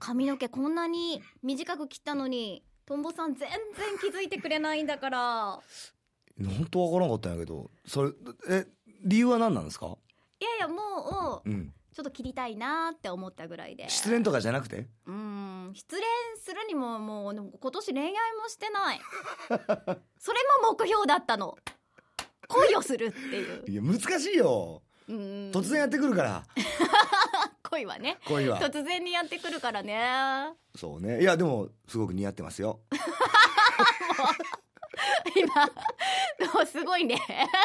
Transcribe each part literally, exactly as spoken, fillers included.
髪の毛こんなに短く切ったのにトンボさん全然気づいてくれないんだから。 本当わからなかったんやけど、それえ理由は何なんですか？ いやいやもう、 うん、 ちょっと切りたいなって思ったぐらいで。 失恋とかじゃなくて？ うーん、失恋するにももう今年恋愛もしてないそれも目標だったの、恋をするっていう。 いや難しいよ、うん、突然やってくるから恋はね、 恋は突然にやってくるからね。 そうね。いやでもすごく似合ってますよ今もうすごいね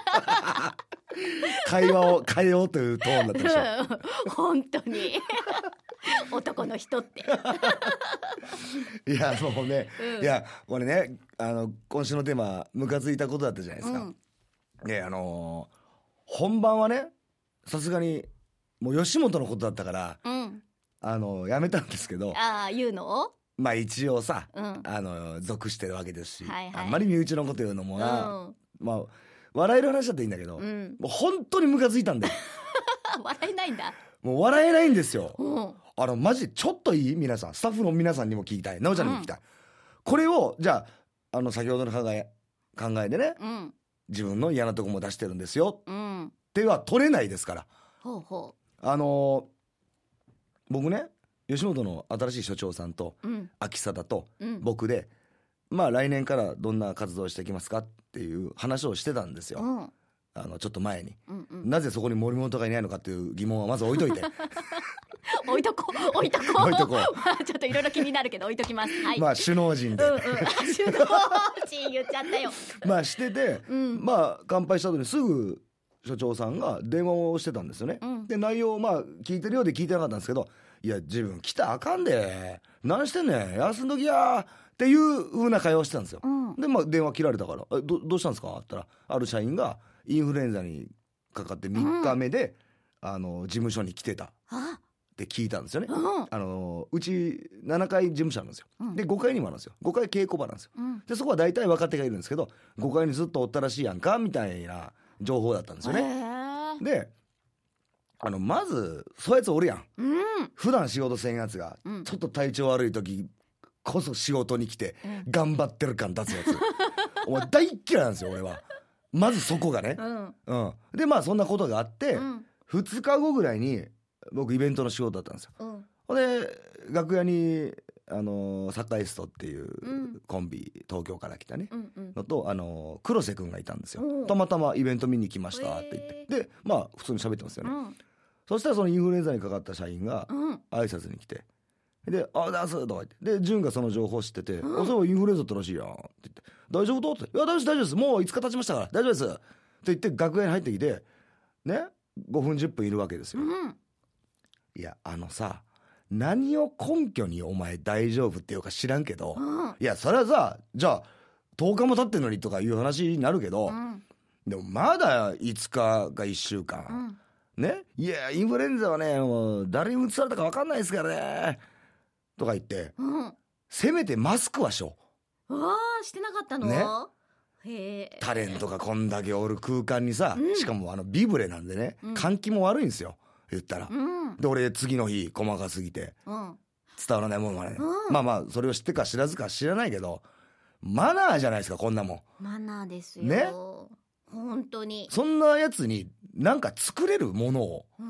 会話を変えようというトーンだったでしょ本当に男の人っていやもうね、うん、いやこれね、あの今週のテーマムカついたことだったじゃないですか、うん、であのー、本番はねさすがにもう吉本のことだったから、うん、あのやめたんですけど。 ああ言うの？ まあ一応さ、うん、あの属してるわけですし、はいはい、あんまり身内のこと言うのもな、うん、まあ笑える話だっていいんだけど、うん、もう本当にムカついたんだよ笑えないんだ。 もう笑えないんですよ、うん、あのマジちょっといい？皆さんスタッフの皆さんにも聞きたい、なおちゃんにも聞きたい、うん、これをじゃあ、あの先ほどの考え考えでね、うん、自分の嫌なとこも出してるんですよ、うん、っては取れないですから。ほうほう。あのー、僕ね吉本の新しい所長さんと、うん、秋貞と僕で、うん、まあ来年からどんな活動をしていきますかっていう話をしてたんですよ、うん、あのちょっと前に、うんうん、なぜそこに森本がいないのかっていう疑問はまず置いといて置いとこう置いとこう置いとこうまあちょっといろいろ気になるけど置いときます、はい、 まあ首脳陣で、うんうん、 首脳陣言っちゃったよまあしてて、うん、まあ乾杯した後にすぐ所長さんが電話をしてたんですよね、うん、で内容をまあ聞いてるようで聞いてなかったんですけど、いや自分来たらあかんで何してんねん休んどきやっていう風な会話をしてたんですよ、うん、でまあ電話切られたから ど, どうしたんですかって言ったら、ある社員がインフルエンザにかかってみっかめで、うん、あの事務所に来てたって聞いたんですよね、うん、あのうちななかい事務所あるんですよ、うん、でごかいにもあるんですよ、ごかい稽古場なんですよ、うん、でそこは大体若手がいるんですけどごかいにずっとおったらしいやんかみたいな情報だったんですよね。であのまずそういうやつおるやん、うん、普段仕事せんやつが、うん、ちょっと体調悪い時こそ仕事に来て、うん、頑張ってる感出すやつお前大っ嫌いなんですよ俺は。まずそこがね、うんうん、でまあそんなことがあって、うん、ふつかごぐらいに僕イベントの仕事だったんですよ、うん、で楽屋にあのサッカーエストっていうコンビ、うん、東京から来たね、うんうん、のとあの黒瀬くんがいたんですよ、うん、たまたまイベント見に来ましたって言って、でまあ普通に喋ってますよね、うん、そしたらそのインフルエンザにかかった社員が挨拶に来て、であダンスとか言ってで潤がその情報知ってて、うん、あそうインフルエンザってらしいやんって言って大丈夫とっていや大丈夫です大丈夫ですもういつか経ちましたから大丈夫ですって言って楽屋に入ってきてねごふんじゅっぷんいるわけですよ、うん、いやあのさ何を根拠にお前大丈夫っていうか知らんけど、うん、いやそれはさじゃあとおかも経ってんのにとかいう話になるけど、うん、でもまだいつかかいっしゅうかん、うん、ねいやインフルエンザはねもう誰にうつされたか分かんないですからねとか言って、うん、せめてマスクはしよう。わあしてなかったの、ね、へえタレントがこんだけおる空間にさ、うん、しかもあのビブレなんでね、うん、換気も悪いんですよ言ったら、うん、で俺次の日細かすぎて、うん、伝わらないものまで、ねうん、まあまあそれを知ってか知らずか知らないけどマナーじゃないですかこんなもん。 マナーですよね本当に。 そんなやつになんか作れるものを、うん、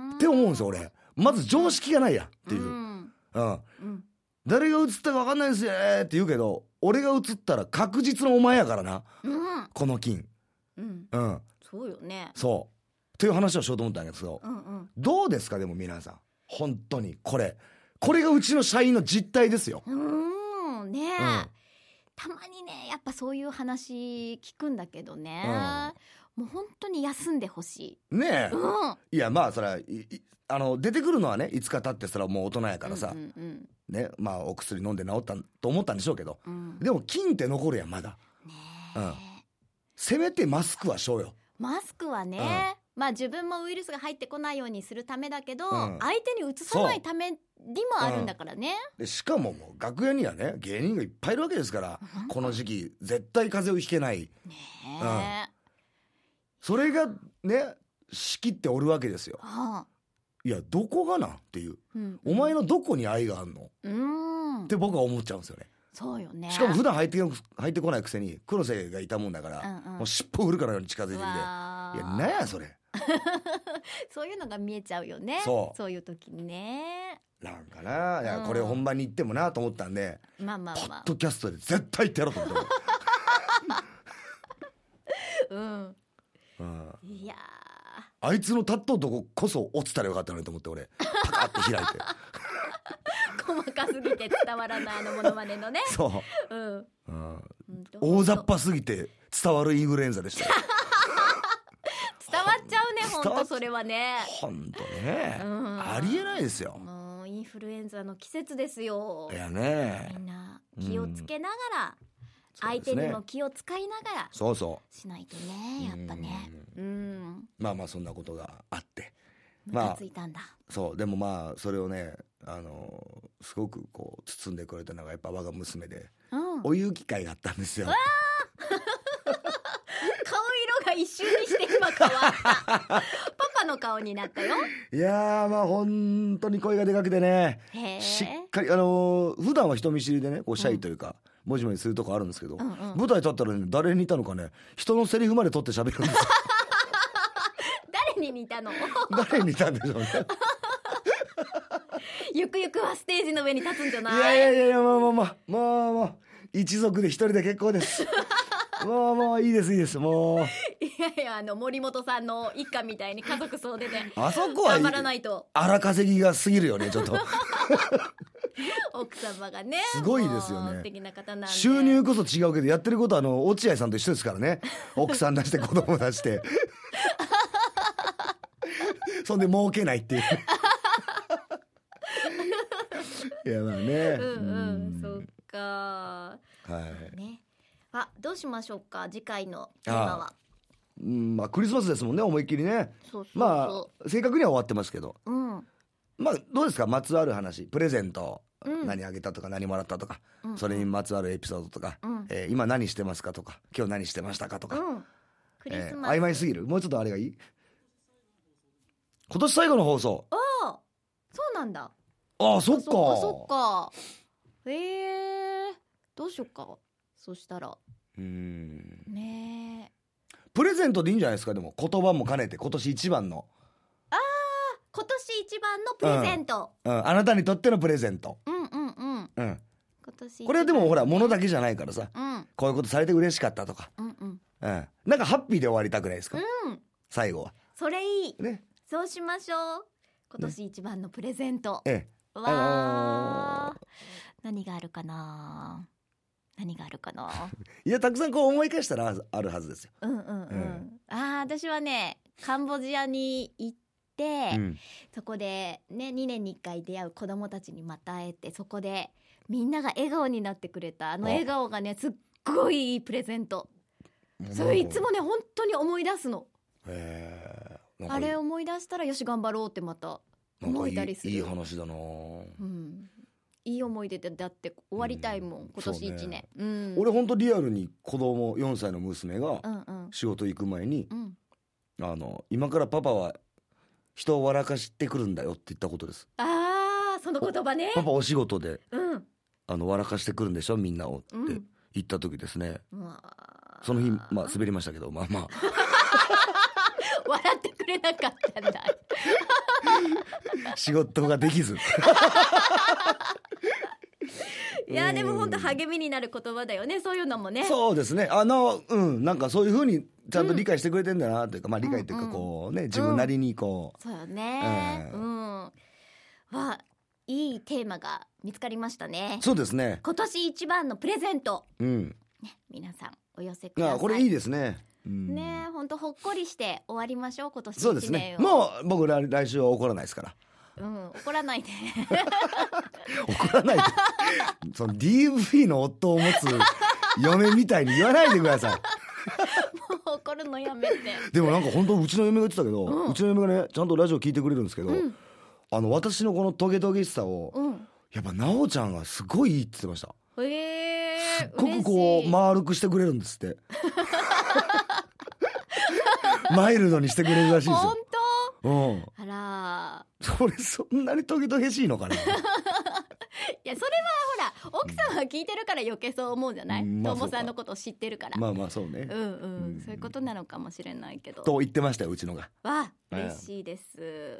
って思うんですよ俺。まず常識がないやっていう、うんうんうん、誰が映ったか分かんないですよねって言うけど俺が映ったら確実のお前やからな、うん、この金、 うんうん、そうよね。 そうっていう話をしようと思ったんだけど、うんうん、どうですかでも皆さん本当にこれこれがうちの社員の実態ですよ。 うんねえ、うん、たまにねやっぱそういう話聞くんだけどね、うん、もう本当に休んでほしいねえ、うん、いやまあそれはいあの出てくるのはねいつか経ってそれはもう大人やからさ、うんうんうんね、まあお薬飲んで治ったと思ったんでしょうけど、うん、でも菌って残るやんまだ、ねうん、せめてマスクはしようよ。 マスクはね、うん、まあ自分もウイルスが入ってこないようにするためだけど、うん、相手にうつさないためにもあるんだからね、 うん、でしかももう楽屋にはね芸人がいっぱいいるわけですから、うん、この時期絶対風邪をひけないねえ、うん、それがね仕切っておるわけですよ、はあ、 いやどこがなんっていう、うん、お前のどこに愛があんの、うん、って僕は思っちゃうんですよね。 そうよね。 しかも普段入って入ってこないくせに黒瀬がいたもんだから、うんうん、もう尻尾振るかのように近づいてきて、いやなんやそれそういうのが見えちゃうよね。そうそういう時にね。 なんかな、いや、うん、これ本番に行ってもなと思ったんで、まあまあまあ、ポッドキャストで絶対行ってやろうと思ってうん、うん、いやあいつの立っとうとここそ落ちたらよかったのにと思って俺パカッて開いて細かすぎて伝わらないあのモノマネのね。そう、うんうん、 大雑把すぎて伝わるインフルエンザでした伝わっちゃうね本当それはね。 本当ね、うん、ありえないですよ。 もうインフルエンザの季節ですよ。 いやね、 みんな気をつけながら、うん相手にも気を使いながらそうそうしないとね、やっぱね。うん、 まあまあそんなことがあってムカついたんだ、まあ、そうでもまあそれをねあのすごくこう包んでくれたのがやっぱ我が娘で、うん、お湯機会があったんですよ。 顔色が一瞬にして今変わったパパの顔になったよ。 いやーまあ本当に声がでかくてね、しっかりあのー、普段は人見知りでねこうシャイというか、うん、もじもじするとこあるんですけど、うんうん、舞台立ったらね誰に似たのかね人のセリフまで取って喋るんですよ誰に似たの誰に似たんでしょうねゆくゆくはステージの上に立つんじゃない。 いやいやいやいやまあまあまあまあまあ一族で一人で結構ですもうもういいですいいですもういやいやあの森本さんの一家みたいに家族総出であそこは頑張らないと荒稼ぎが過ぎるよねちょっと奥様がねすごいですよね。 素敵な方なんで収入こそ違うけどやってることはあの落合さんと一緒ですからね奥さん出して子供出してそんで儲けないっていういやまあねうんうんそっかはいね。あどうしましょうか次回のテーマは。 うんまあクリスマスですもんね思いっきりね。そうそうそうまあ正確には終わってますけど、うん、まあどうですかまつわる話プレゼント、うん、何あげたとか何もらったとか、うん、それにまつわるエピソードとか、うんえー、今何してますかとか今日何してましたかとか、うんクリスマスえー、曖昧すぎるもうちょっとあれがいい今年最後の放送。 ああそうなんだ。 ああそっかそっかそっかえー、どうしよっかそしたらうーんねえプレゼントでいいんじゃないですか。でも言葉も兼ねて今年一番のああ今年一番のプレゼント、 うんうん、あなたにとってのプレゼントうんうんうんうん今年これはでもほら物だけじゃないからさ、うん、こういうことされて嬉しかったとか、うんうんうん、なんかハッピーで終わりたくないですか、うん、最後はそれいい、ね、そうしましょう今年一番のプレゼント、ね、ええ、わー、あのー、何があるかな何があるかないやたくさんこう思い返したらあるはずですよ。 うんうんうん、うん、あ私はねカンボジアに行って、うん、そこでねにねんにいっかい出会う子どもたちにまた会えてそこでみんなが笑顔になってくれたあの笑顔がねすっごいいいプレゼント。それいつもね本当に思い出すの。へーあれ思い出したらよし頑張ろうってまた思えたりする。 いい話だな、うんいい思い出でだって終わりたいもん、うん、今年いちねん、ねうん、 俺ほんとリアルに子供よんさいの娘が仕事行く前に、うんうん、あの今からパパは人を笑かしてくるんだよって言ったことです。 あーその言葉ねパパお仕事で、うん、あの笑かしてくるんでしょみんなをって言った時ですね、うん、その日まあ滑りましたけどまあまあ笑ってくれなかったんだ仕事ができずいやでも本当励みになる言葉だよねそういうのもね。 そうですねあのうんなんかそういう風にちゃんと理解してくれてんだなというか、うん、まあ理解っていうかこうね、うん、自分なりにこう、うん、そうよねうん、うん、わいいテーマが見つかりましたね。 そうですね今年一番のプレゼント、うんね、皆さんお寄せください。 あこれいいですねうん、ね本当ほっこりして終わりましょう今年いちねんを。 そうですねもう僕来来週は怒らないですからうん怒らないで怒らないでその ディーブイ の夫を持つ嫁みたいに言わないでくださいもう怒るのやめて。 でもなんか本当うちの嫁が言ってたけど、うん、うちの嫁がねちゃんとラジオ聞いてくれるんですけど、うん、あの私のこのトゲトゲしさを、うん、やっぱ奈緒ちゃんがすごいいいって言ってました。へーすっごくこう丸くしてくれるんですってマイルドにしてくれるらしいですよ。 本当、うん、あらそれそんなにトゲトゲしいのかな。いやそれはほら奥さんは聞いてるから余計そう思うんじゃない、 うんまあともさんのことを知ってるから。 まあまあそうね、 うんうん、 うん、 そういうことなのかもしれないけどと言ってましたようちのが。 わ嬉しいです、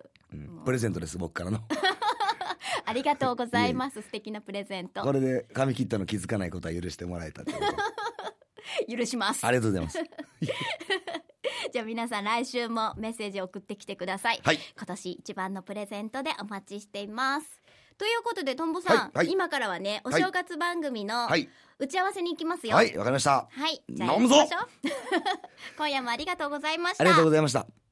うん、プレゼントです僕からの。 ありがとうございます。素敵なプレゼント。 これで髪切ったの気づかないことは許してもらえたってこと許します。 ありがとうございます。 じゃあ皆さん来週もメッセージ送ってきてください、はい、今年一番のプレゼントでお待ちしています。ということでとんぼさん、はいはい、今からはねお正月番組の打ち合わせに行きますよ。 はい、わかりました。 はい、じゃあやりましょう。今夜もありがとうございました。 ありがとうございました。